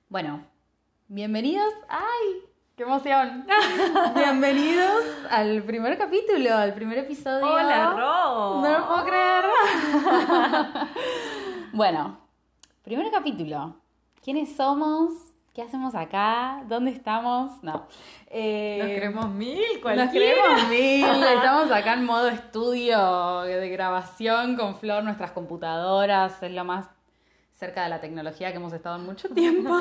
Bueno, bienvenidos. ¡Ay! ¡Qué emoción! Bienvenidos al primer capítulo, al primer episodio. ¡Hola, Ro! No lo puedo creer. Bueno, primer capítulo. ¿Quiénes somos? ¿Qué hacemos acá? ¿Dónde estamos? No. Nos creemos mil, Nos creemos mil. Estamos acá en modo estudio de grabación con Flor, nuestras computadoras. Es lo más cerca de la tecnología que hemos estado en mucho tiempo.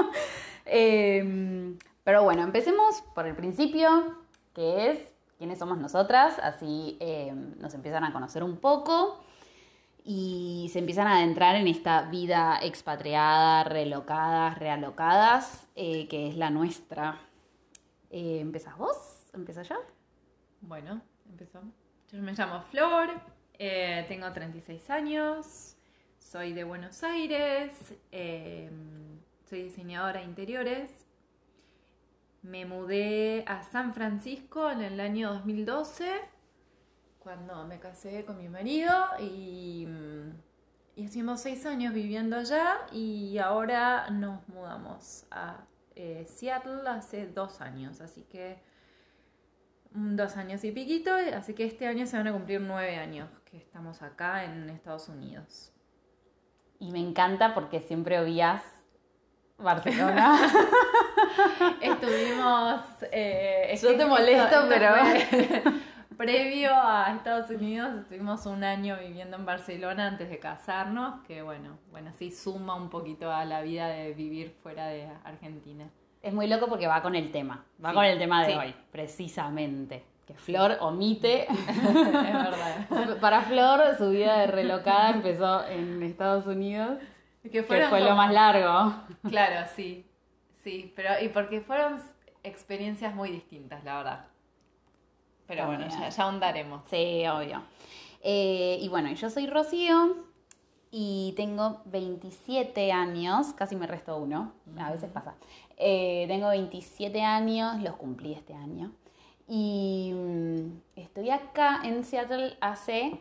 Pero bueno, empecemos por el principio, que es quiénes somos nosotras. Así nos empiezan a conocer un poco y se empiezan a adentrar en esta vida expatriada, relocadas, realocadas, que es la nuestra. ¿Empezás vos? ¿Empiezo yo? Bueno, empezamos. Yo me llamo Flor, tengo 36 años, soy de Buenos Aires, soy diseñadora de interiores. Me mudé a San Francisco en el año 2012, cuando me casé con mi marido y hicimos 6 años viviendo allá y ahora nos mudamos a Seattle hace 2 años, así que 2 años y piquito, así que este año se van a cumplir 9 años que estamos acá en Estados Unidos. Y me encanta porque siempre obvias Barcelona. Estuvimos... Yo te molesto, pero... Previo a Estados Unidos estuvimos 1 año viviendo en Barcelona antes de casarnos, que bueno, sí suma un poquito a la vida de vivir fuera de Argentina. Es muy loco porque va con el tema, Sí, con el tema de sí. hoy, precisamente. Que Flor omite. Es verdad. Para Flor, su vida de relocada empezó en Estados Unidos, Que fue lo más largo. Claro, sí, pero y porque fueron experiencias muy distintas, la verdad. Pero bueno, ya ahondaremos. Sí, obvio. Y bueno, yo soy Rocío y tengo 27 años, casi me resto uno, a veces pasa. Tengo 27 años, los cumplí este año. Y estoy acá en Seattle hace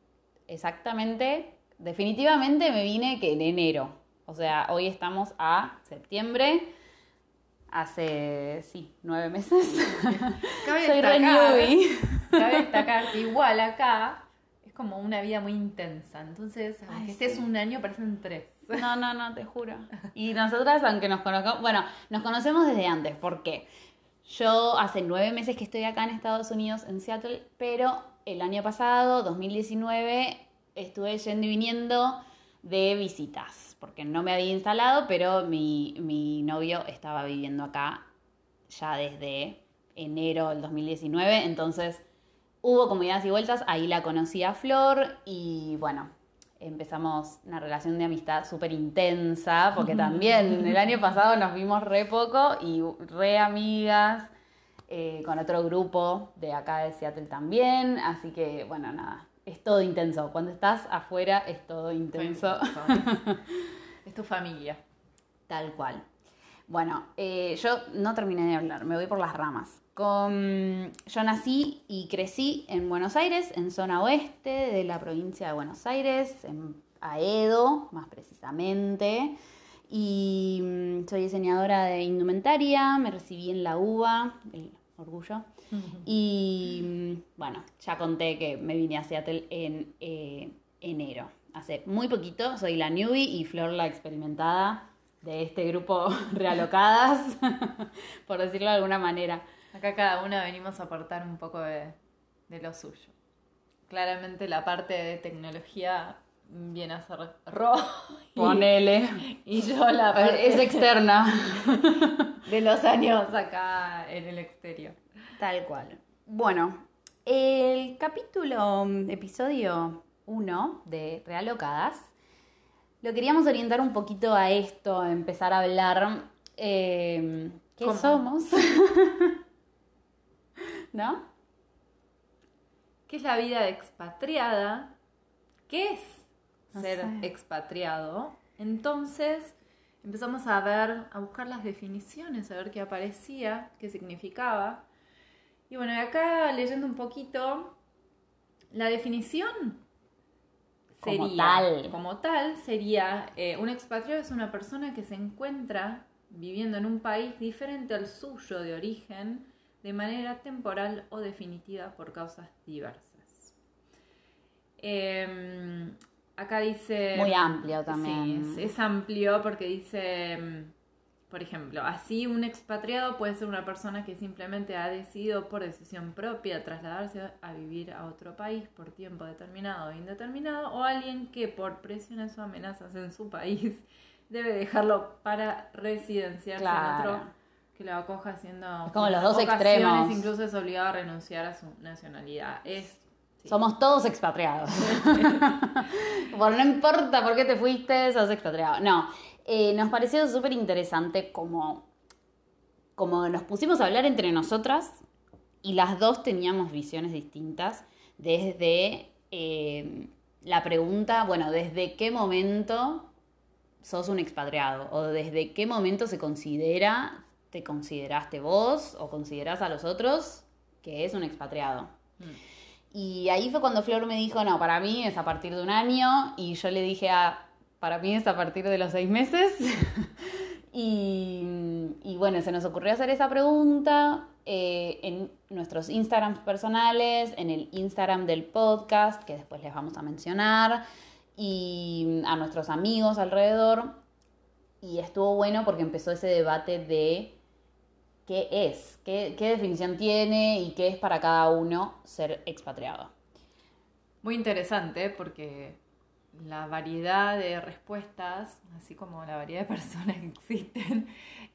definitivamente me vine que en enero. O sea, hoy estamos a septiembre. Hace, 9 meses. Soy re newbie. Cabe destacar que igual acá es como una vida muy intensa. Entonces, aunque estés 1 año, parecen 3. No, te juro. Y nosotras, aunque nos conozcamos... Bueno, nos conocemos desde antes. ¿Por qué? Yo hace 9 meses que estoy acá en Estados Unidos, en Seattle, pero el año pasado, 2019, estuve yendo y viniendo de visitas, porque no me había instalado, pero mi novio estaba viviendo acá ya desde enero del 2019, entonces hubo como idas y vueltas, ahí la conocí a Flor y bueno, empezamos una relación de amistad súper intensa, porque también el año pasado nos vimos re poco y re amigas, con otro grupo de acá de Seattle también, así que bueno, nada. Es todo intenso. Cuando estás afuera es todo intenso. Es tu familia. Tal cual. Bueno, yo no terminé de hablar, me voy por las ramas. Yo nací y crecí en Buenos Aires, en zona oeste de la provincia de Buenos Aires, en Aedo, más precisamente. Y soy diseñadora de indumentaria, me recibí en la UBA, el orgullo. Y bueno, ya conté que me vine a Seattle en enero. Hace muy poquito, soy la newbie y Flor la experimentada de este grupo realocadas, por decirlo de alguna manera. Acá cada una venimos a aportar un poco de lo suyo. Claramente la parte de tecnología viene a ser Ro. Ponele. Y yo la parte Es externa. de los años acá en el exterior. Tal cual. Bueno, el episodio 1 de Realocadas, lo queríamos orientar un poquito a esto, a empezar a hablar qué ¿Cómo? somos, ¿no? ¿Qué es la vida de expatriada? ¿Qué es No ser sé. expatriado? Entonces empezamos a buscar las definiciones, a ver qué aparecía, qué significaba. Y bueno, acá leyendo un poquito, la definición Como tal. Como tal sería, un expatriado es una persona que se encuentra viviendo en un país diferente al suyo de origen, de manera temporal o definitiva por causas diversas. Acá dice... Muy amplio también. Sí, es amplio porque dice, por ejemplo, así un expatriado puede ser una persona que simplemente ha decidido por decisión propia trasladarse a vivir a otro país por tiempo determinado o indeterminado, o alguien que por presiones o amenazas en su país debe dejarlo para residenciarse en otro que lo acoja haciendo... Es como los dos extremos. Incluso es obligado a renunciar a su nacionalidad. Sí. Somos todos expatriados. No importa por qué te fuiste, sos expatriado. No, nos pareció súper interesante como nos pusimos a hablar entre nosotras y las dos teníamos visiones distintas desde la pregunta, bueno, ¿desde qué momento sos un expatriado? O ¿desde qué momento te consideraste vos o considerás a los otros que es un expatriado? Y ahí fue cuando Flor me dijo, no, para mí es a partir de un año, y yo le dije, para mí es a partir de los 6 meses. y bueno, se nos ocurrió hacer esa pregunta en nuestros Instagrams personales, en el Instagram del podcast, que después les vamos a mencionar, y a nuestros amigos alrededor. Y estuvo bueno porque empezó ese debate de qué es, qué definición tiene y qué es para cada uno ser expatriado. Muy interesante porque la variedad de respuestas, así como la variedad de personas que existen,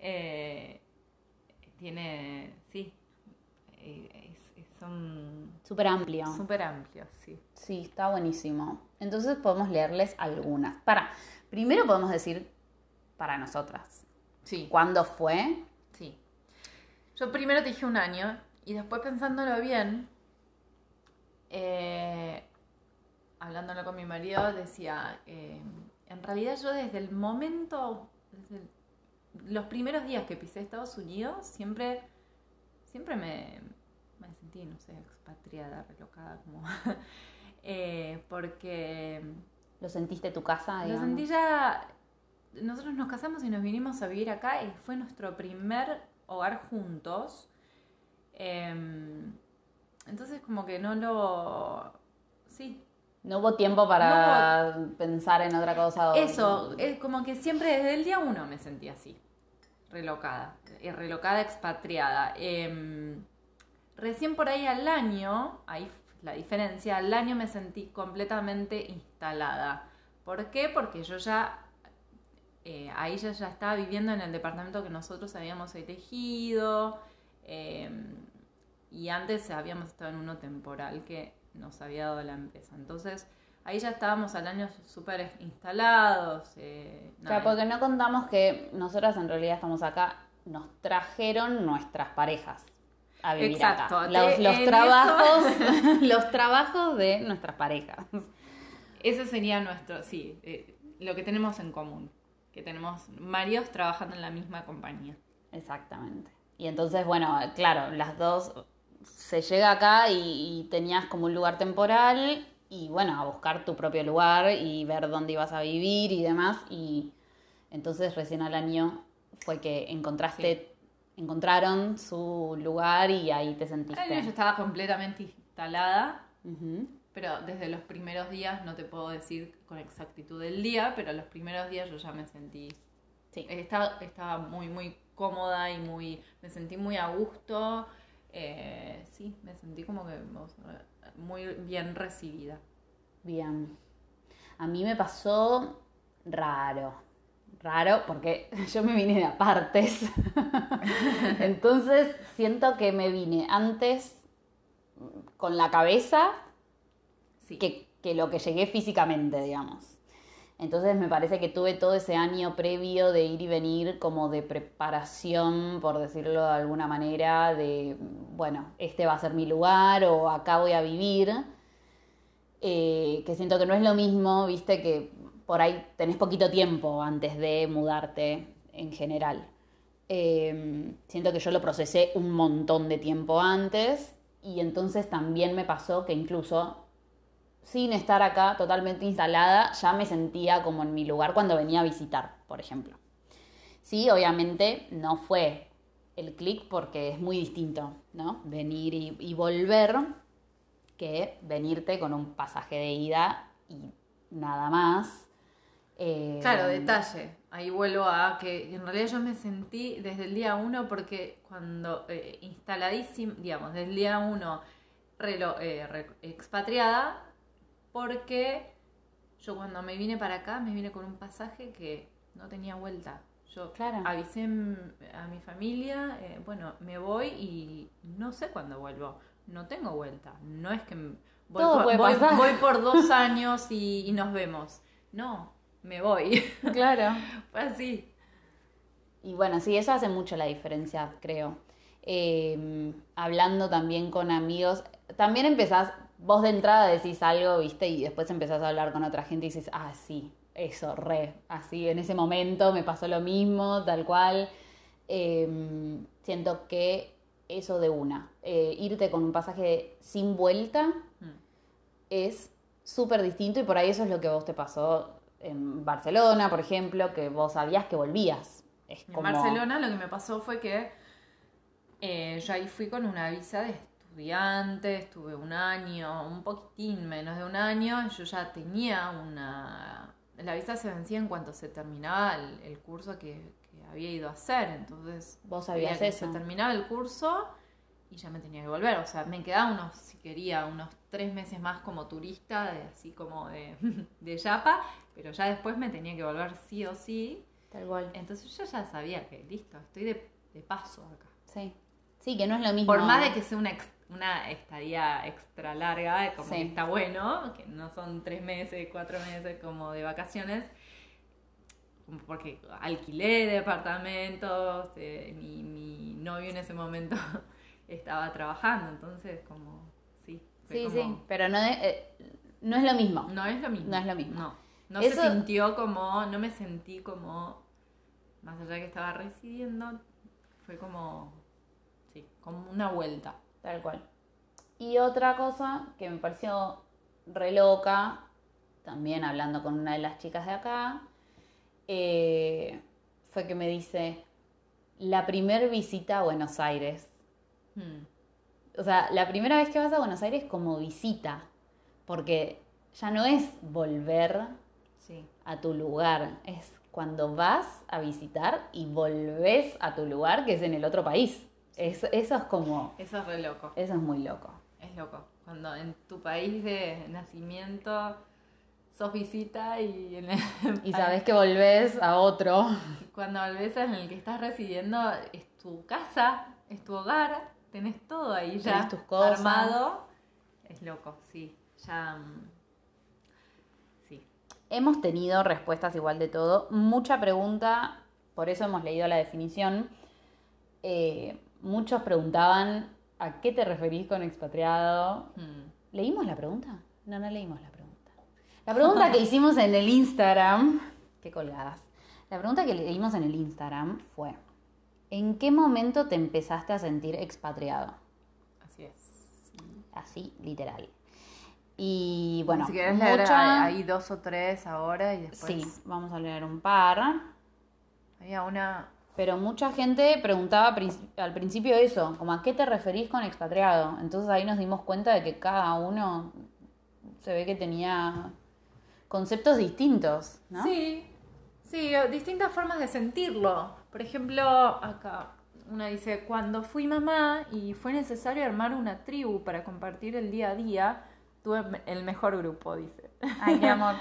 son súper amplio. Súper amplios, sí. Sí, está buenísimo. Entonces podemos leerles algunas. Primero podemos decir para nosotras. Sí. ¿Cuándo fue? Sí. Yo primero te dije un año y después pensándolo bien, hablándolo con mi marido, decía, en realidad yo desde los primeros días que pisé Estados Unidos, siempre me sentí, no sé, expatriada, relocada, como porque... ¿Lo sentiste tu casa, digamos? Lo sentí ya... Nosotros nos casamos y nos vinimos a vivir acá y fue nuestro primer hogar juntos. Entonces como que sí. No hubo tiempo para pensar en otra cosa. Eso, es como que siempre desde el día 1 me sentí así. Relocada, expatriada. Recién por ahí al año, ahí la diferencia, al año me sentí completamente instalada. ¿Por qué? Porque yo ahí ya estaba viviendo en el departamento que nosotros habíamos elegido, y antes habíamos estado en uno temporal que nos había dado la empresa. Entonces ahí ya estábamos al año súper instalados. Claro, porque no contamos que nosotras en realidad estamos acá, nos trajeron nuestras parejas a vivir. Exacto, acá. Los trabajos de nuestras parejas. Ese sería lo que tenemos en común. Que tenemos maridos trabajando en la misma compañía. Exactamente. Y entonces, bueno, claro, las dos se llega acá y tenías como un lugar temporal y bueno, a buscar tu propio lugar y ver dónde ibas a vivir y demás. Y entonces recién al año fue que encontraron su lugar y ahí te sentiste. Al año yo estaba completamente instalada. Uh-huh. Pero desde los primeros días, no te puedo decir con exactitud el día, pero los primeros días yo ya me sentí... Sí. Estaba muy, muy cómoda y me sentí muy a gusto. Sí, me sentí como que muy bien recibida. Bien. A mí me pasó raro porque yo me vine de apartes. Entonces siento que me vine antes con la cabeza... Sí. Que lo que llegué físicamente, digamos. Entonces me parece que tuve todo ese año previo de ir y venir como de preparación, por decirlo de alguna manera, de, bueno, este va a ser mi lugar o acá voy a vivir. Que siento que no es lo mismo, viste, que por ahí tenés poquito tiempo antes de mudarte en general. Siento que yo lo procesé un montón de tiempo antes y entonces también me pasó que incluso... sin estar acá totalmente instalada, ya me sentía como en mi lugar cuando venía a visitar, por ejemplo. Sí, obviamente no fue el clic porque es muy distinto, ¿no? Venir y volver que venirte con un pasaje de ida y nada más. Claro, detalle. Ahí vuelvo a que en realidad yo me sentí desde el día uno porque cuando instaladísimo, digamos, desde el día uno expatriada, porque yo cuando me vine para acá me vine con un pasaje que no tenía vuelta. Yo Claro. avisé a mi familia, bueno, me voy y no sé cuándo vuelvo. No tengo vuelta. No es que voy, Todo puede pasar. voy por 2 años y nos vemos. No, me voy. Claro. Fue así. Y bueno, sí, eso hace mucho la diferencia, creo. Hablando también con amigos, también empezás, vos de entrada decís algo, ¿viste? Y después empezás a hablar con otra gente y dices, ah, sí, eso, así, en ese momento me pasó lo mismo, tal cual. Siento que eso de una, irte con un pasaje sin vuelta es súper distinto y por ahí eso es lo que a vos te pasó en Barcelona, por ejemplo, que vos sabías que volvías. Es En como... Barcelona lo que me pasó fue que yo ahí fui con una visa de estudiante, estuve un año, un poquitín menos de un año, yo ya tenía una... La visa se vencía en cuanto se terminaba el curso que había ido a hacer, entonces... Vos sabías que eso. se terminaba el curso y ya me tenía que volver, o sea, me quedaba si quería, unos 3 meses más como turista, así como de yapa, pero ya después me tenía que volver sí o sí. Tal cual. Entonces yo ya sabía que listo, estoy de paso acá. Sí. Sí, que no es lo mismo. Por más de que sea una estadía extra larga, como Sí. que está bueno, que no son 3 meses, 4 meses como de vacaciones, porque alquilé departamentos, mi novio en ese momento estaba trabajando, entonces como, sí. Sí, como, sí, pero no, no es lo mismo. No es lo mismo. No es lo mismo. No Eso- se sintió como, no me sentí como, más allá de que estaba residiendo, fue como, sí, como una vuelta. Tal cual. Y otra cosa que me pareció re loca, también hablando con una de las chicas de acá, fue que me dice, la primer visita a Buenos Aires. O sea, la primera vez que vas a Buenos Aires como visita, porque ya no es volver Sí. a tu lugar, es cuando vas a visitar y volvés a tu lugar, que es en el otro país. Eso es como, Eso es re loco. eso es muy loco. Es loco. Cuando en tu país de nacimiento sos visita y en el Y sabes que volvés a otro. cuando volvés en el que estás residiendo es tu casa, es tu hogar, tenés todo ahí ya Tenés tus cosas. armado. Es loco, sí. Ya sí. Hemos tenido respuestas igual de todo. Mucha pregunta, por eso hemos leído la definición. Muchos preguntaban, ¿a qué te referís con expatriado? ¿Leímos la pregunta? No leímos la pregunta. La pregunta que hicimos en el Instagram, qué colgadas. La pregunta que leímos en el Instagram fue, ¿en qué momento te empezaste a sentir expatriado? Así es. Así, literal. Y bueno, Si querés leer ahí 2 o 3 ahora y después. Sí, vamos a leer un par. Había una. Pero mucha gente preguntaba al principio eso, como ¿a qué te referís con expatriado? Entonces ahí nos dimos cuenta de que cada uno se ve que tenía conceptos distintos, ¿no? Sí, distintas formas de sentirlo. Por ejemplo, acá una dice, cuando fui mamá y fue necesario armar una tribu para compartir el día a día, tuve el mejor grupo, dice. Ay, qué amor.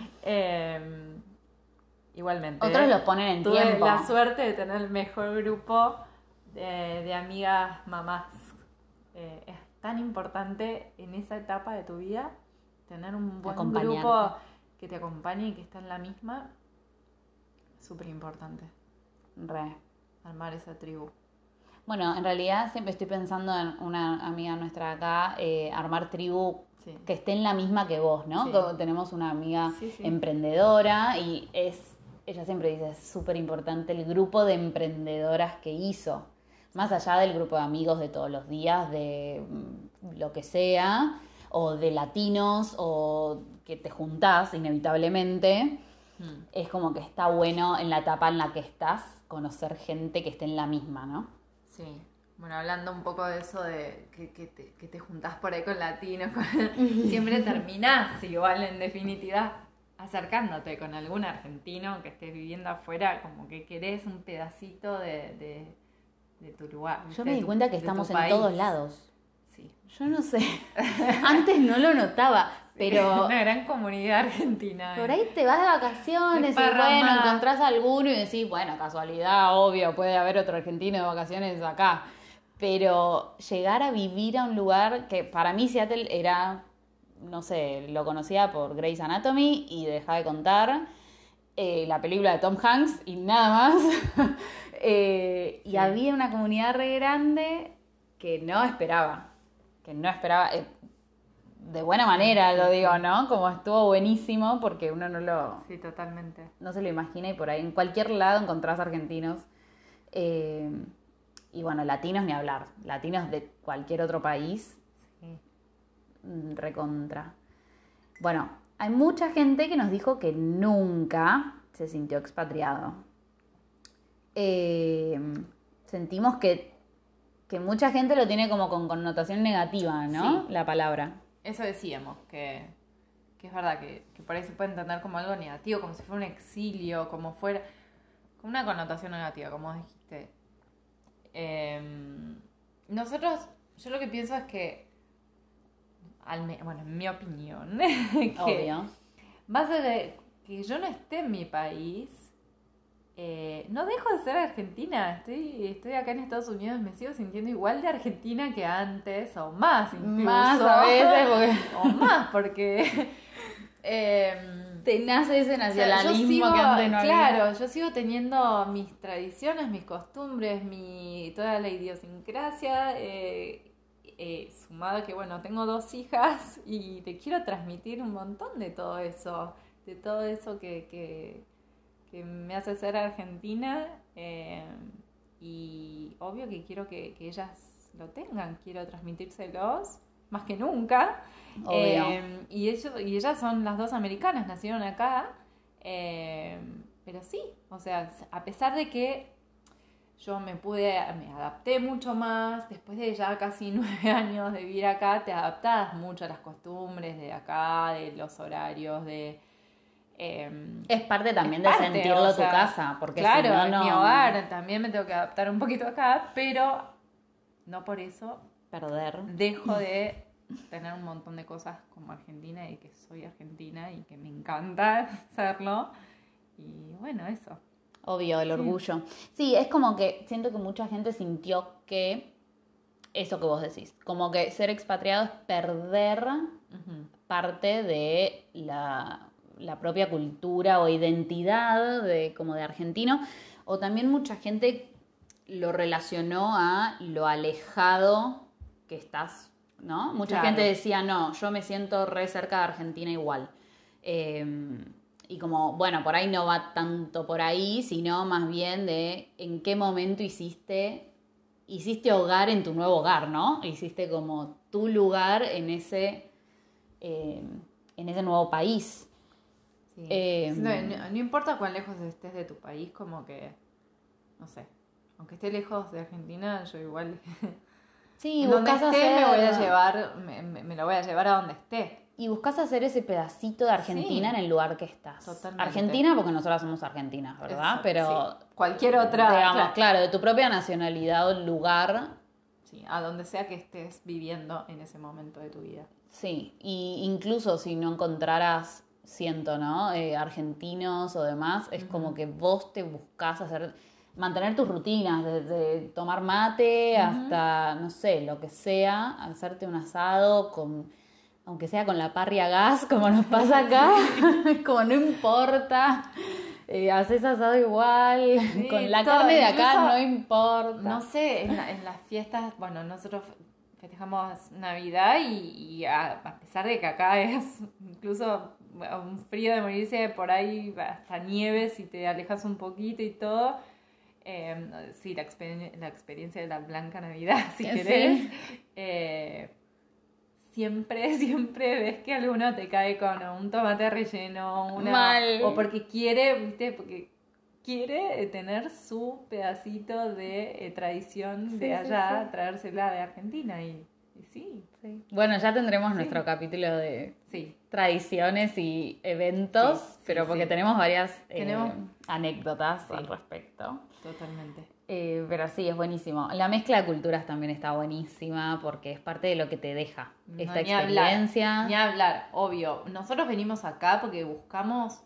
Igualmente. Otros los ponen en tuve tiempo. la suerte de tener el mejor grupo de amigas mamás. Es tan importante en esa etapa de tu vida tener un buen Acompañarte. grupo que te acompañe y que está en la misma. Súper importante Re. armar esa tribu. Bueno, en realidad siempre estoy pensando en una amiga nuestra acá, armar tribu Sí. que esté en la misma que vos, ¿no? Sí. Como tenemos una amiga Sí, sí. emprendedora y ella siempre dice, es súper importante el grupo de emprendedoras que hizo. Más allá del grupo de amigos de todos los días, de lo que sea, o de latinos, o que te juntás inevitablemente. es como que está bueno en la etapa en la que estás conocer gente que esté en la misma, ¿no? Sí. Bueno, hablando un poco de eso de que te juntás por ahí con latinos, siempre terminás igual en definitiva acercándote con algún argentino que estés viviendo afuera, como que querés un pedacito de tu lugar. Yo me di cuenta que estamos en todos lados. Sí. Yo no sé, antes no lo notaba, pero una gran comunidad argentina. por ahí te vas de vacaciones y Desparramada. bueno, encontrás a alguno y decís, bueno, casualidad, obvio, puede haber otro argentino de vacaciones acá. Pero llegar a vivir a un lugar que para mí Seattle era, no sé, lo conocía por Grey's Anatomy y Deja de Contar, la película de Tom Hanks y nada más. Y había una comunidad re grande que no esperaba, de buena manera lo digo, ¿no? Como estuvo buenísimo porque uno Sí, totalmente. no se lo imagina y por ahí en cualquier lado encontrás argentinos. Y bueno, latinos ni hablar, latinos de cualquier otro país, Sí. recontra. Bueno, hay mucha gente que nos dijo que nunca se sintió expatriado. Sentimos que mucha gente lo tiene como con connotación negativa, ¿no? Sí. La palabra. Eso decíamos, que es verdad que por ahí se puede entender como algo negativo, como si fuera un exilio, como fuera, con una connotación negativa, como dijiste. Nosotros, yo lo que pienso es que, bueno, en mi opinión, que Obvio. más allá de que yo no esté en mi país, no dejo de ser argentina. Estoy acá en Estados Unidos, me sigo sintiendo igual de argentina que antes, o más incluso. Más a veces, porque O más, porque te nace ese nacionalismo que antes no había. claro, yo sigo teniendo mis tradiciones, mis costumbres, toda la idiosincrasia, sumado a que, bueno, tengo 2 hijas y te quiero transmitir un montón de todo eso que me hace ser argentina, y obvio que quiero que ellas lo tengan, quiero transmitírselos más que nunca. Y ellas son las 2 americanas, nacieron acá, pero sí, o sea, a pesar de que yo me adapté mucho más, después de ya casi 9 años de vivir acá, te adaptás mucho a las costumbres de acá, de los horarios, es parte también es de parte, sentirlo o tu sea, casa, porque claro, si no, en no mi hogar también me tengo que adaptar un poquito acá, pero no por eso perder. dejo de tener un montón de cosas como argentina y que soy argentina y que me encanta serlo. Y bueno, eso. Obvio, el orgullo. Sí, es como que siento que mucha gente sintió que eso que vos decís, como que ser expatriado es perder parte de la propia cultura o identidad como de argentino, o también mucha gente lo relacionó a lo alejado que estás, ¿no? Mucha Claro. gente decía, no, yo me siento re cerca de Argentina igual. Y como, bueno, por ahí no va tanto por ahí, sino más bien de en qué momento hiciste hogar en tu nuevo hogar, ¿no? Hiciste como tu lugar en ese nuevo país. Sí. No importa cuán lejos estés de tu país, como que, no sé, aunque esté lejos de Argentina, yo igual... Sí, donde buscas esté hacer... me voy a llevar, me lo voy a llevar a donde esté. Y buscas hacer ese pedacito de Argentina Sí. en el lugar que estás. Totalmente. Argentina, porque nosotras somos argentinas, ¿verdad? Eso, Pero sí. Cualquier otra, digamos, claro, de tu propia nacionalidad o lugar. Sí, a donde sea que estés viviendo en ese momento de tu vida. Sí, y incluso si no encontraras, siento, ¿no? Argentinos o demás, es como que vos te buscás mantener tus rutinas, desde tomar mate hasta, no sé, lo que sea, hacerte un asado aunque sea con la parrilla a gas, como nos pasa acá, como no importa, haces asado igual, Sí, con la todo, carne de acá incluso, no importa. No sé, en las fiestas, bueno, nosotros festejamos Navidad y a pesar de que acá es incluso un frío de morirse, por ahí hasta nieve si te alejas un poquito y todo. Sí, la experiencia de la Blanca Navidad, si querés. siempre ves que alguno te cae con un tomate relleno, Mal. o porque quiere, ¿viste? Porque quiere tener su pedacito de tradición Sí, de sí, allá, sí. traérsela de Argentina y sí, Bueno, ya tendremos Sí. nuestro capítulo de sí. tradiciones y eventos, Sí, sí, pero porque sí. tenemos varias Tenemos- anécdotas Sí. al respecto. Totalmente. Pero sí, es buenísimo. La mezcla de culturas también está buenísima porque es parte de lo que te deja esta Ni hablar, experiencia. ni hablar, obvio. Nosotros venimos acá porque buscamos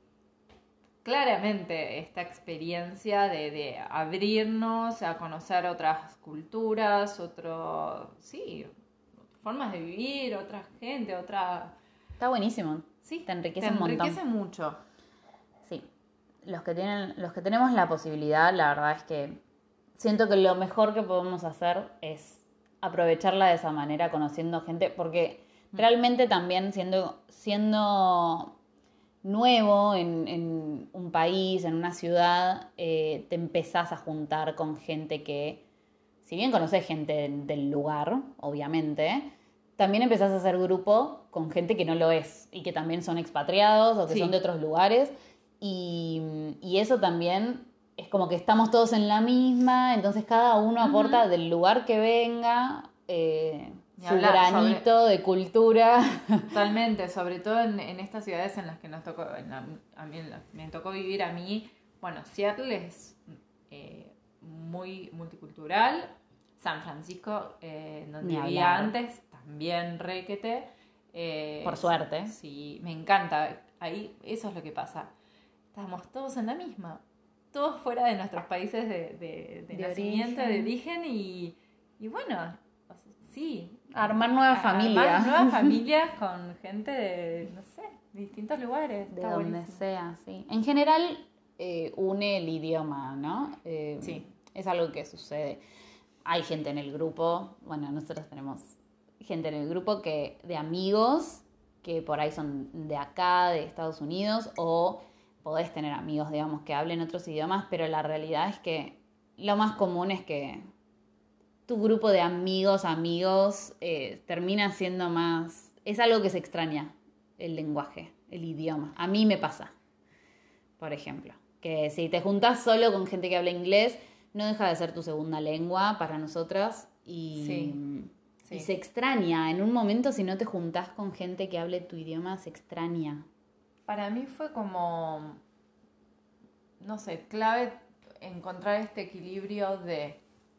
claramente esta experiencia de abrirnos a conocer otras culturas, sí, formas de vivir, otra gente, Está buenísimo. sí, Te enriquece te un montón. enriquece mucho. Sí. Los que tenemos la posibilidad, la verdad es que siento que lo mejor que podemos hacer es aprovecharla de esa manera, conociendo gente, porque realmente también siendo nuevo en un país, en una ciudad, te empezás a juntar con gente que, si bien conoces gente del lugar, obviamente, también empezás a hacer grupo con gente que no lo es y que también son expatriados o que Sí. son de otros lugares. Y eso también es como que estamos todos en la misma, entonces cada uno aporta del lugar que venga Ni su hablar, granito de cultura. Totalmente, sobre todo en estas ciudades en las que nos tocó, a mí me tocó vivir a mí. Bueno, Seattle es muy multicultural. San Francisco, donde Ni vivía hablar. antes, también requete. Por suerte. Sí, me encanta. Ahí eso es lo que pasa. Estamos todos en la misma. Todos fuera de nuestros países de nacimiento, de origen y bueno, sí. Armar nuevas familias. Armar nuevas familias con gente de, no sé, de distintos lugares. De Está donde buenísimo. sea, sí. En general, une el idioma, ¿no? Sí. Es algo que sucede. Hay gente en el grupo, bueno, nosotros tenemos gente en el grupo de amigos que por ahí son de acá, de Estados Unidos, o podés tener amigos, digamos, que hablen otros idiomas, pero la realidad es que lo más común es que tu grupo de amigos termina siendo más... Es algo que se extraña, el lenguaje, el idioma. A mí me pasa, por ejemplo, que si te juntás solo con gente que habla inglés, no deja de ser tu segunda lengua para nosotras Sí. y se extraña. En un momento, si no te juntás con gente que hable tu idioma, se extraña. Para mí fue como, no sé, clave encontrar este equilibrio de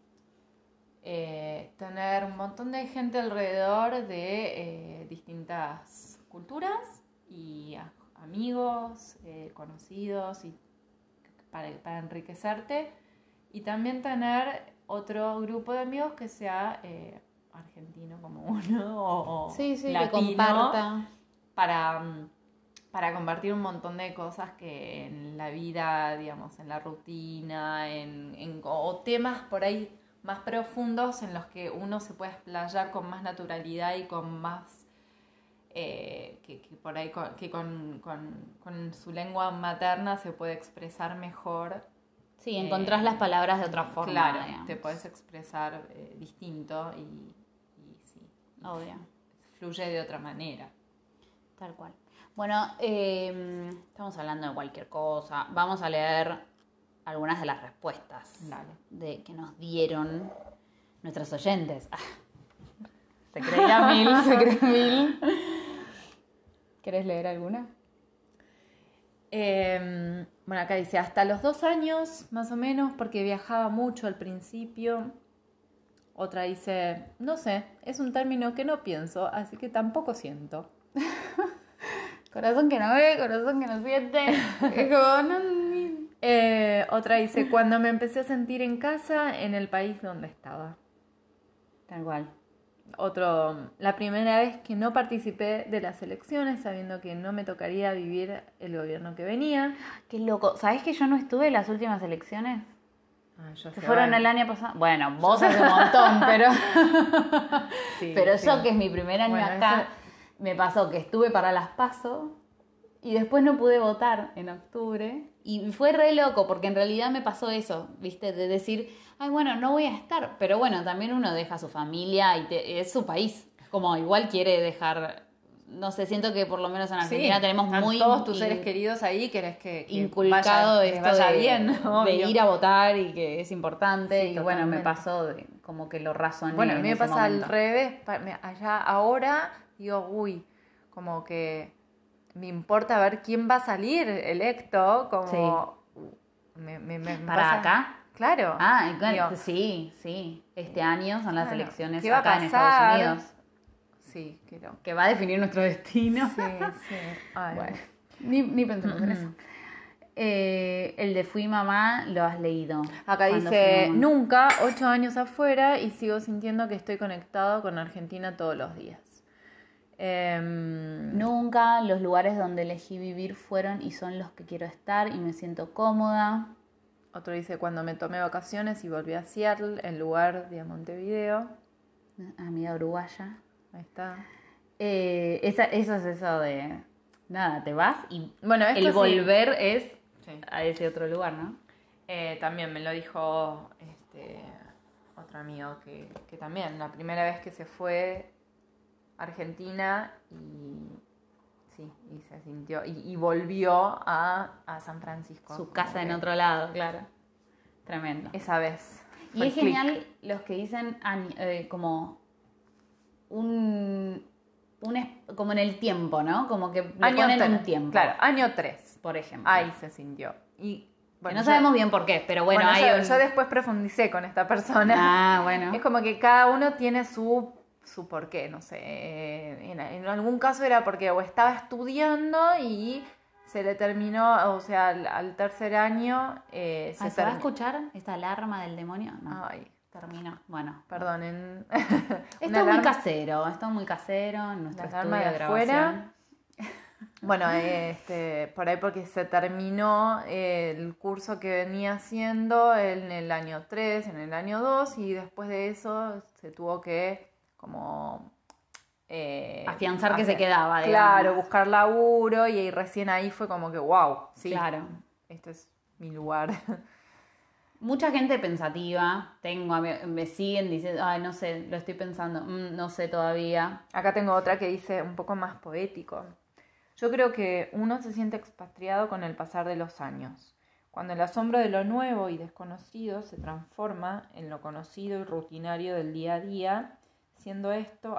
tener un montón de gente alrededor de distintas culturas y amigos, conocidos y para enriquecerte, y también tener otro grupo de amigos que sea argentino como uno o Sí, que latino, comparta. para compartir un montón de cosas que en la vida, digamos, en la rutina, o temas por ahí más profundos en los que uno se puede explayar con más naturalidad y con más que por ahí con su lengua materna se puede expresar mejor. Sí, encontrás las palabras de otra forma. Claro, digamos. te puedes expresar distinto y sí, Obvio. fluye de otra manera. Tal cual. Bueno, estamos hablando de cualquier cosa. Vamos a leer algunas de las respuestas Dale. que nos dieron nuestros oyentes. Se creía mil. ¿Querés leer alguna? Bueno, acá dice, hasta los 2 años, más o menos, porque viajaba mucho al principio. Otra dice, no sé, es un término que no pienso, así que tampoco siento. Corazón que no ve, corazón que no siente. Es como, no, Otra dice, cuando me empecé a sentir en casa en el país donde estaba. Tal cual. Otro, la primera vez que no participé de las elecciones, sabiendo que no me tocaría vivir el gobierno que venía. Qué loco. ¿Sabés que yo no estuve en las últimas elecciones? Yo Que fueron el año pasado. Bueno, vos hace un montón, pero... Sí, pero sí. yo, que es mi primer año acá, me pasó que estuve para las PASO y después no pude votar en octubre. Y fue re loco, porque en realidad me pasó eso, ¿viste? De decir, ay, bueno, no voy a estar. Pero bueno, también uno deja a su familia y es su país. Es como igual quiere dejar, no sé, siento que por lo menos en Argentina Sí, tenemos están muy todos tus seres queridos ahí, querés que inculcado vaya, que esto vaya de, bien, de obvio. ir a votar y que es importante. Sí, Y bueno, me totalmente. pasó como que lo razoné Bueno, a en mí me ese pasa momento. al revés. Allá ahora digo, uy, como que me importa ver quién va a salir electo, como me ¿Para pasa. acá? Claro. Ah, y Digo, sí. Este año son las claro, elecciones ¿qué va a acá en Estados pasar? Unidos, Sí, creo. que va a definir nuestro destino. Sí, sí. Ay, Bueno, ni pensemos en eso. El de Fui Mamá, ¿lo has leído? acá Cuando fui dice, mamá. nunca, 8 años afuera y sigo sintiendo que estoy conectado con Argentina todos los días. Nunca, los lugares donde elegí vivir fueron y son los que quiero estar y me siento cómoda. Otro dice, cuando me tomé vacaciones y volví a Seattle, en lugar de a Montevideo. Amiga uruguaya. Ahí está. Eso es eso de, nada, te vas y Bueno, esto el sí. volver es Sí. a ese otro lugar, ¿no? También me lo dijo otro amigo que también, la primera vez que se fue a Argentina y se sintió, y volvió a San Francisco. Su casa Como en que otro lado, claro. Tremendo. esa vez. Y fue es el clic. genial los que dicen como como en el tiempo, ¿no? Como que le ponen un tiempo. Claro, año 3. Por ejemplo. Ahí se sintió. Y Que bueno, no sabemos bien por qué, pero bueno, hay yo después profundicé con esta persona. Ah, bueno. Es como que cada uno tiene su porqué, no sé. En algún caso era porque o estaba estudiando y se le terminó, o sea, al tercer año ¿Se va a terminó. escuchar esta alarma del demonio? No. Ay, Terminó. Bueno. perdonen. Esto es muy casero, en nuestro La estudio alarma de de afuera. grabación. Bueno, por ahí porque se terminó el curso que venía haciendo en el año 3, en el año 2 y después de eso se tuvo que como... Afianzar que se quedaba, digamos. Claro, buscar laburo y recién ahí fue como que, wow, sí, Claro. este es mi lugar. Mucha gente pensativa, me siguen diciendo, ay, no sé, lo estoy pensando, no sé todavía. Acá tengo otra que dice un poco más poético. Yo creo que uno se siente expatriado con el pasar de los años, cuando el asombro de lo nuevo y desconocido se transforma en lo conocido y rutinario del día a día, siendo esto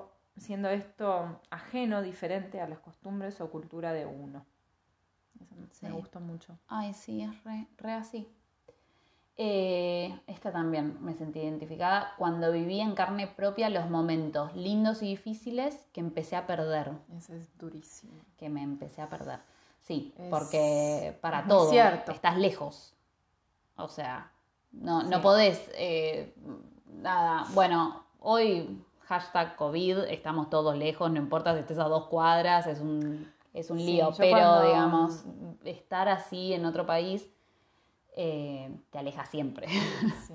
ajeno, diferente a las costumbres o cultura de uno. Eso Sí. me gustó mucho. Ay, sí, es re así. Esta también me sentí identificada cuando viví en carne propia los momentos lindos y difíciles que empecé a perder. Eso es durísimo. Que me empecé a perder. Sí, Es- porque para es muy todo cierto. estás lejos. O sea, no Sí. podés, nada. Bueno, hoy hashtag COVID, estamos todos lejos, no importa si estés a 2 cuadras, es un Sí, lío. yo Pero, cuando- digamos, estar así en otro país te aleja siempre. Sí.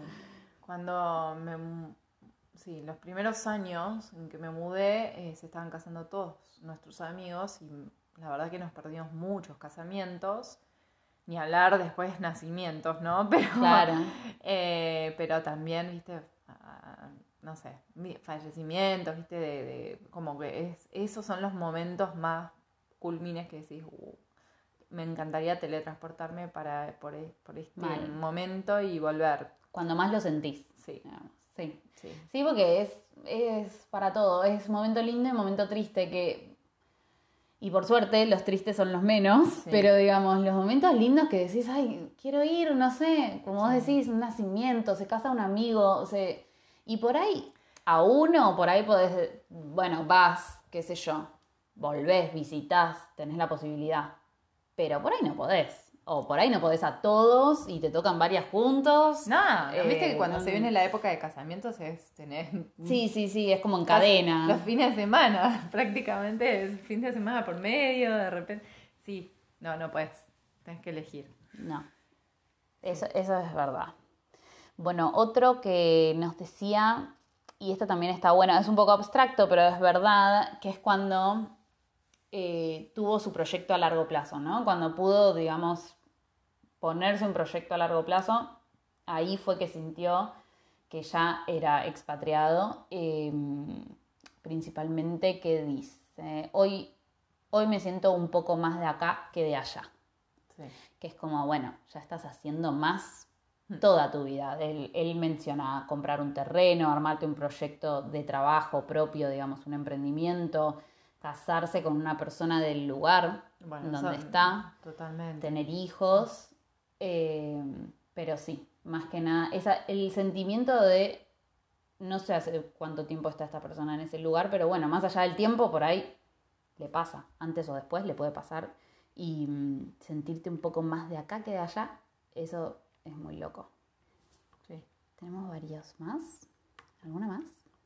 Sí, los primeros años en que me mudé, se estaban casando todos nuestros amigos y la verdad que nos perdimos muchos casamientos, ni hablar después nacimientos, ¿no? Pero, Claro. pero también, viste, no sé, fallecimientos, viste, como que esos son los momentos más culmines que decís, me encantaría teletransportarme por este Mal. momento y volver. Cuando más lo sentís. Sí. Digamos. Sí. Sí. Sí, porque es para todo. Es momento lindo y momento triste y por suerte los tristes son los menos, Sí. pero digamos, los momentos lindos que decís, ay, quiero ir, no sé, como vos decís, un nacimiento, se casa un amigo, y por ahí, por ahí podés, bueno, vas, qué sé yo, volvés, visitás, tenés la posibilidad, pero por ahí no podés. O por ahí no podés a todos y te tocan varias juntos. No, viste que cuando no, se viene la época de casamientos es tener... Sí, es como en cadena. Los fines de semana, prácticamente es fin de semana por medio, de repente... Sí, no puedes, tenés que elegir. No, eso es verdad. Bueno, otro que nos decía, y esto también está bueno, es un poco abstracto, pero es verdad, que es cuando tuvo su proyecto a largo plazo, ¿no? Cuando pudo, digamos, ponerse un proyecto a largo plazo, ahí fue que sintió que ya era expatriado, principalmente que dice, hoy me siento un poco más de acá que de allá. Sí. Que es como, bueno, ya estás haciendo más toda tu vida. Él menciona comprar un terreno, armarte un proyecto de trabajo propio, digamos, un emprendimiento, casarse con una persona del lugar donde está, totalmente. tener hijos, pero sí, más que nada, el sentimiento de, no sé hace cuánto tiempo está esta persona en ese lugar, pero bueno, más allá del tiempo, por ahí le pasa, antes o después le puede pasar, y sentirte un poco más de acá que de allá, eso es muy loco. Sí. Tenemos varios más. ¿Alguna más?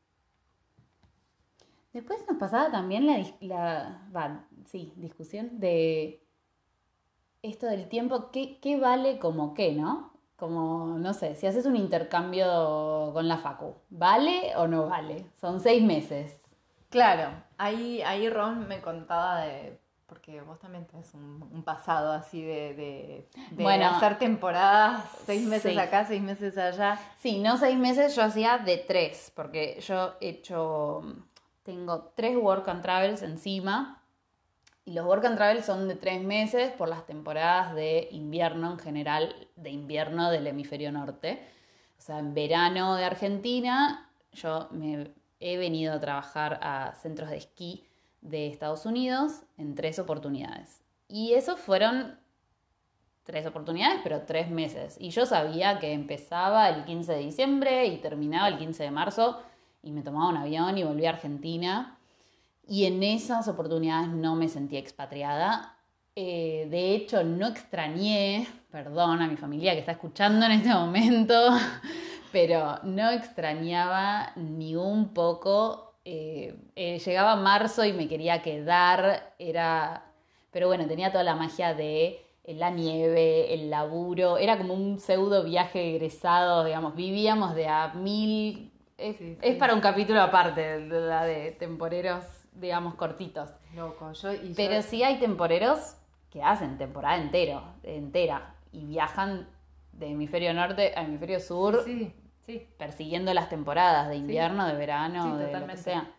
Después nos pasaba también discusión de esto del tiempo, ¿qué vale como qué, no? Como, no sé, si haces un intercambio con la facu, ¿vale o no vale? Son 6 meses. Claro, ahí Ron me contaba porque vos también tenés un pasado así de Bueno, hacer temporadas, 6 meses sí. acá, 6 meses allá. Sí, no 6 meses, yo hacía de 3, porque yo tengo 3 work and travels encima, y los work and travels son de 3 meses por las temporadas de invierno en general, de invierno del hemisferio norte. O sea, en verano de Argentina, yo me he venido a trabajar a centros de esquí de Estados Unidos en 3 oportunidades. Y eso fueron 3 oportunidades, pero 3 meses. Y yo sabía que empezaba el 15 de diciembre y terminaba el 15 de marzo y me tomaba un avión y volví a Argentina. Y en esas oportunidades no me sentía expatriada. De hecho, no extrañé, perdón a mi familia que está escuchando en este momento, pero no extrañaba ni un poco. Llegaba marzo y me quería quedar, pero bueno, tenía toda la magia de la nieve, el laburo, era como un pseudo viaje egresado, digamos, vivíamos de a 1000. Es para un capítulo aparte, la de temporeros, digamos, cortitos. Loco, Pero sí hay temporeros que hacen temporada entera y viajan de hemisferio norte a hemisferio sur, sí. persiguiendo las temporadas de invierno, de verano, Sí, de totalmente. lo que sea.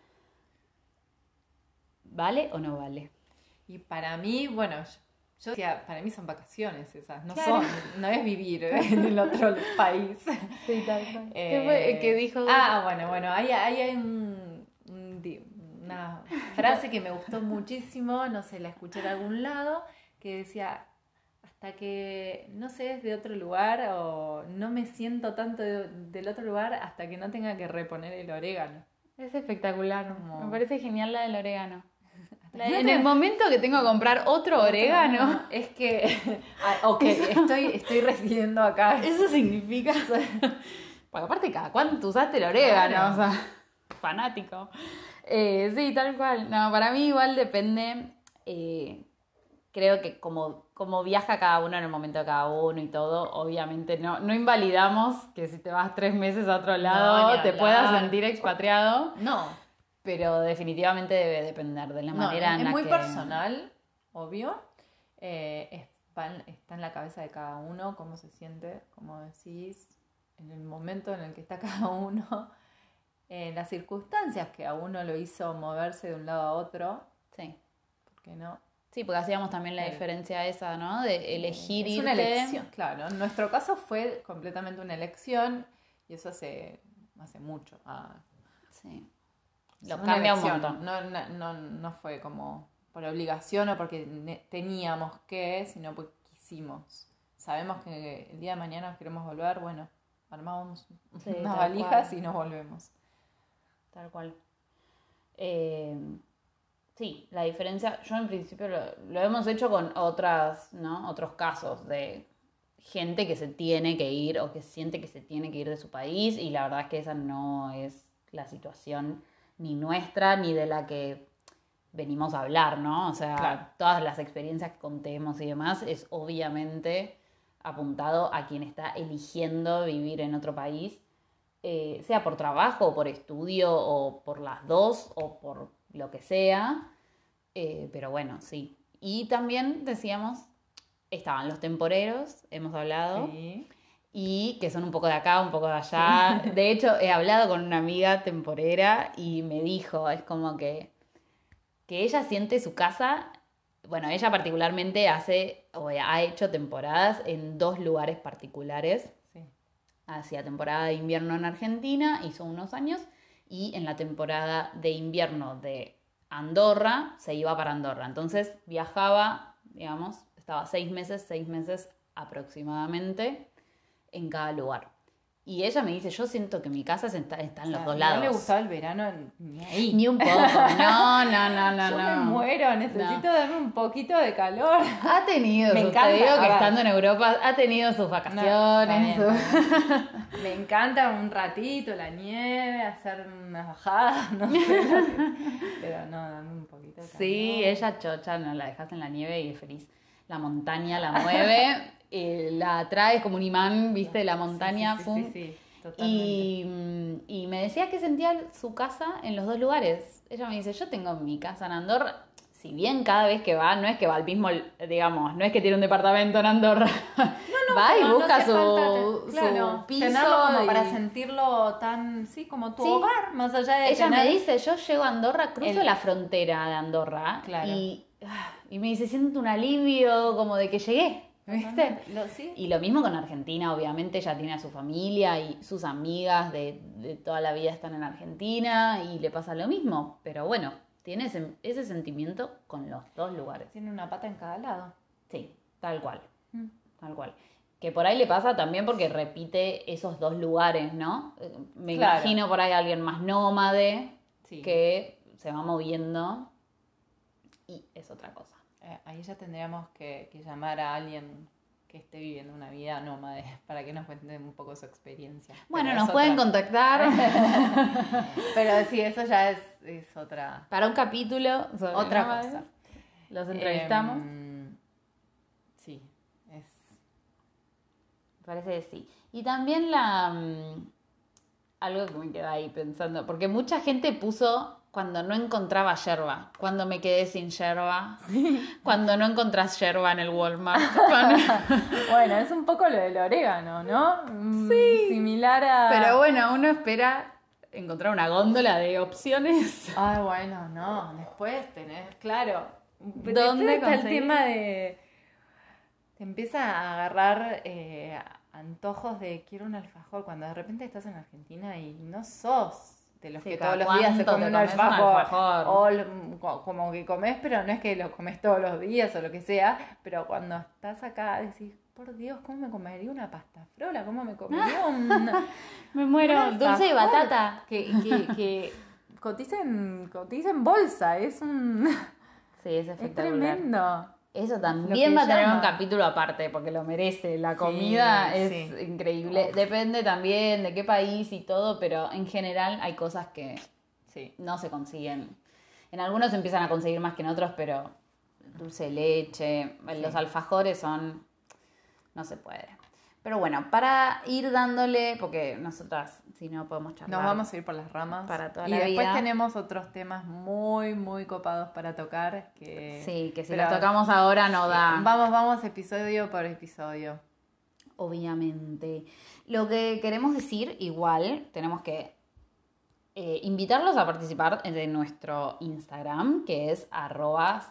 ¿Vale o no vale? Y para mí, bueno, yo decía, para mí son vacaciones esas, Claro. No es vivir en el otro país. Sí, tal cual. ¿Qué dijo? Bueno, ahí hay una frase que me gustó muchísimo, no sé, la escuché en algún lado, que decía, hasta que no sé, es de otro lugar o no me siento tanto del otro lugar hasta que no tenga que reponer el orégano. Es espectacular. Como- Me parece genial la del orégano. En el momento que tengo que comprar otro orégano. Es que, estoy residiendo acá. Eso significa. Porque aparte, cada cuánto usaste el orégano, Claro. o sea, fanático. Sí, tal cual. No, para mí igual depende. Creo que como viaja cada uno en el momento de cada uno y todo, obviamente no invalidamos que si te vas 3 meses a otro lado ni te hablar. puedas sentir expatriado. No. Pero definitivamente debe depender de la manera en la es muy que... personal, obvio. Está en la cabeza de cada uno cómo se siente, como decís, en el momento en el que está cada uno, en las circunstancias que a uno lo hizo moverse de un lado a otro. Sí. ¿Por qué no? Sí, porque hacíamos también la diferencia esa, ¿no? De elegir irte. Es una elección, claro. En nuestro caso fue completamente una elección y eso hace mucho. Sí. Lo Una cambia un elección. montón. No fue como por obligación o porque teníamos que, sino porque quisimos. Sabemos que el día de mañana nos queremos volver, bueno, armamos unas valijas y nos volvemos. Tal cual. Sí, la diferencia, yo en principio lo hemos hecho con otros casos de gente que se tiene que ir o que siente que se tiene que ir de su país y la verdad es que esa no es la situación ni nuestra ni de la que venimos a hablar, ¿no? O sea, claro. Todas las experiencias que contemos y demás es obviamente apuntado a quien está eligiendo vivir en otro país, sea por trabajo o por estudio o por las dos o por lo que sea, pero bueno, sí. Y también decíamos, estaban los temporeros, hemos hablado, Sí. y que son un poco de acá, un poco de allá. Sí. De hecho, he hablado con una amiga temporera y me dijo, es como que ella siente su casa, bueno, ella particularmente hace o ha hecho temporadas en 2 lugares particulares. Sí. Hacía temporada de invierno en Argentina, hizo unos años, y en la temporada de invierno de Andorra, se iba para Andorra. Entonces viajaba, digamos, estaba 6 meses aproximadamente en cada lugar. Y ella me dice, yo siento que mi casa está en los dos lados. No le gustaba el verano ni ahí. Ni un poco, no. Yo me muero, necesito darme un poquito de calor. Ha tenido, me encanta, te digo que estando en Europa, ha tenido sus vacaciones. Me encanta un ratito, la nieve, hacer unas bajadas, no sé. Pero no, dame un poquito de calor. Sí, ella chocha, no la dejas en la nieve y es feliz. La montaña la mueve. La atrae como un imán, ¿viste? La montaña. Sí, totalmente. Y me decía que sentía su casa en los 2 lugares. Ella me dice, yo tengo mi casa en Andorra. Si bien cada vez que va, no es que va al mismo, digamos, no es que tiene un departamento en Andorra. No, va y busca su piso. Tenerlo como para sentirlo tan, sí, como tu hogar, más allá de ella me dice, yo llego a Andorra, cruzo la frontera de Andorra. Claro. Y me dice, siento un alivio como de que llegué. ¿Viste? ¿Sí? Y lo mismo con Argentina, obviamente ella tiene a su familia y sus amigas de toda la vida están en Argentina y le pasa lo mismo, pero bueno, tiene ese sentimiento con los 2 lugares. Tiene una pata en cada lado. Sí, tal cual. Que por ahí le pasa también porque repite esos 2 lugares, ¿no? Me imagino por ahí alguien más nómade que se va moviendo y es otra cosa. Ahí ya tendríamos que llamar a alguien que esté viviendo una vida nómade para que nos cuente un poco su experiencia. Bueno, nos pueden contactar. Pero sí, eso ya es otra... Para un capítulo sobre otra nómades. cosa. Los entrevistamos. Sí, es... Me parece que sí. Y también algo que me queda ahí pensando, porque mucha gente puso... Cuando no encontraba yerba, cuando me quedé sin yerba, cuando no encontrás yerba en el Walmart. Bueno, es un poco lo del orégano, ¿no? Sí. Similar a... Pero bueno, uno espera encontrar una góndola de opciones. Ay, bueno, no. Después tenés, claro. ¿Dónde está el tema de... Te empieza a agarrar antojos de quiero un alfajor, cuando de repente estás en Argentina y no sos... de los que todos los días se come un alfajor. O como que comes, pero no es que lo comes todos los días o lo que sea, pero cuando estás acá decís, por Dios, ¿cómo me comería una pasta frola? ¿Cómo me comería me muero, dulce de batata? Que cotiza en bolsa, es un... Sí, es espectacular. Es tremendo. Eso también va a tener un capítulo aparte, porque lo merece. La comida es increíble. Depende también de qué país y todo, pero en general hay cosas que no se consiguen. En algunos se empiezan a conseguir más que en otros, pero dulce de leche, los alfajores son... no se puede. Pero bueno, para ir dándole, porque nosotras, si no, podemos charlar. Nos vamos a ir por las ramas. Para toda la vida. Y después vida. Tenemos otros temas muy, muy copados para tocar. Sí, que si los tocamos ahora no da. Vamos episodio por episodio. Obviamente. Lo que queremos decir, igual, tenemos que invitarlos a participar de nuestro Instagram, que es arroba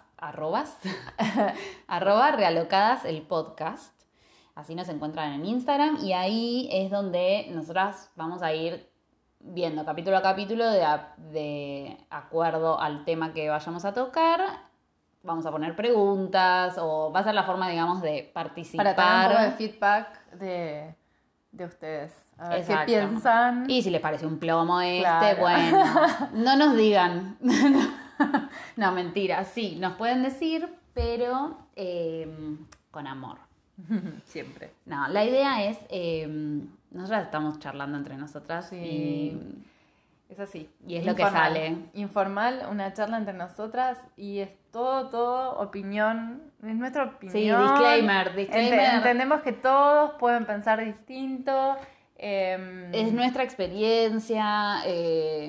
realocadas el podcast. Así nos encuentran en Instagram y ahí es donde nosotras vamos a ir viendo capítulo a capítulo de acuerdo al tema que vayamos a tocar. Vamos a poner preguntas o va a ser la forma, digamos, de participar. Para tener un poco de feedback de ustedes. A ver qué piensan. Y si les parece un plomo bueno, no nos digan. No, mentira, sí, nos pueden decir, pero con amor. Siempre. No, la idea es, nosotras estamos charlando entre nosotras y es así. Y es lo que sale. Informal, una charla entre nosotras y es todo opinión. Es nuestra opinión. Sí, disclaimer. Entendemos que todos pueden pensar distinto. Es nuestra experiencia.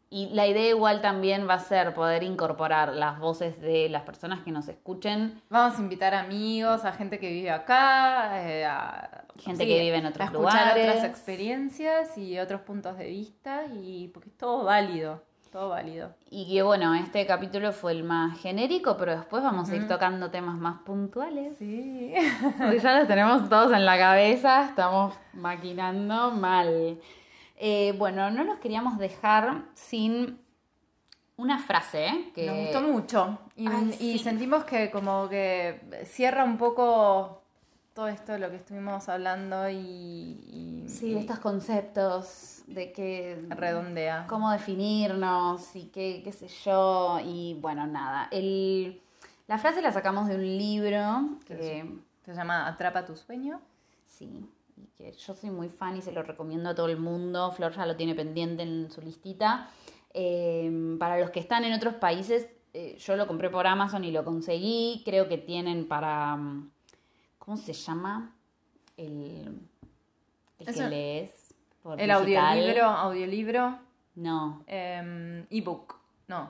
Y la idea igual también va a ser poder incorporar las voces de las personas que nos escuchen. Vamos a invitar amigos, a gente que vive acá, a Gente que vive en otros a escuchar lugares. otras experiencias y otros puntos de vista, y porque es todo válido, todo válido. Y que bueno, este capítulo fue el más genérico, pero después vamos a ir tocando temas más puntuales. Sí. Porque ya los tenemos todos en la cabeza, estamos maquinando mal. Bueno, no nos queríamos dejar sin una frase que... Nos gustó mucho y, Ay, y sí. sentimos que como que cierra un poco todo esto de lo que estuvimos hablando y Sí, estos conceptos de que... redondea. Cómo definirnos y qué sé yo. Y bueno, nada. La frase la sacamos de un libro que... Se llama Atrapa tu sueño. Sí, y que yo soy muy fan y se lo recomiendo a todo el mundo. Flor ya lo tiene pendiente en su listita. Para los que están en otros países, yo lo compré por Amazon y lo conseguí. Creo que tienen para... ¿Cómo se llama? El que Eso- lees por El digital. audiolibro, No. ebook, no.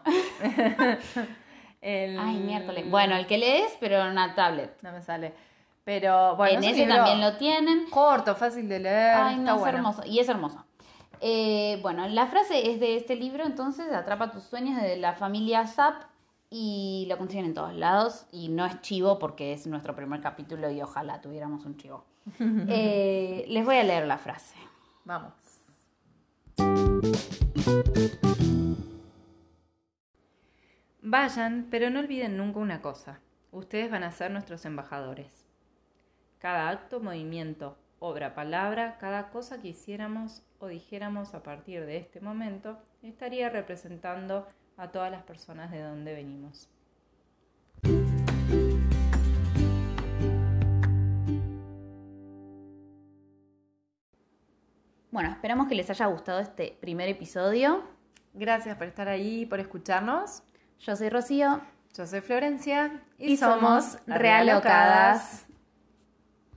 Ay, miércoles. Bueno, el que lees, pero en una tablet. No me sale. Pero bueno, En es un ese libro también lo tienen. corto, fácil de leer, Ay, está no, es bueno. hermoso. Y es hermoso. Bueno, la frase es de este libro, entonces, Atrapa tus sueños, de la familia Zapp. Y lo consiguen en todos lados. Y no es chivo porque es nuestro primer capítulo y ojalá tuviéramos un chivo. Les voy a leer la frase. Vamos. Vayan, pero no olviden nunca una cosa. Ustedes van a ser nuestros embajadores. Cada acto, movimiento, obra, palabra, cada cosa que hiciéramos o dijéramos a partir de este momento estaría representando a todas las personas de donde venimos. Bueno, esperamos que les haya gustado este primer episodio. Gracias por estar ahí, por escucharnos. Yo soy Rocío. Yo soy Florencia Y somos Realocadas.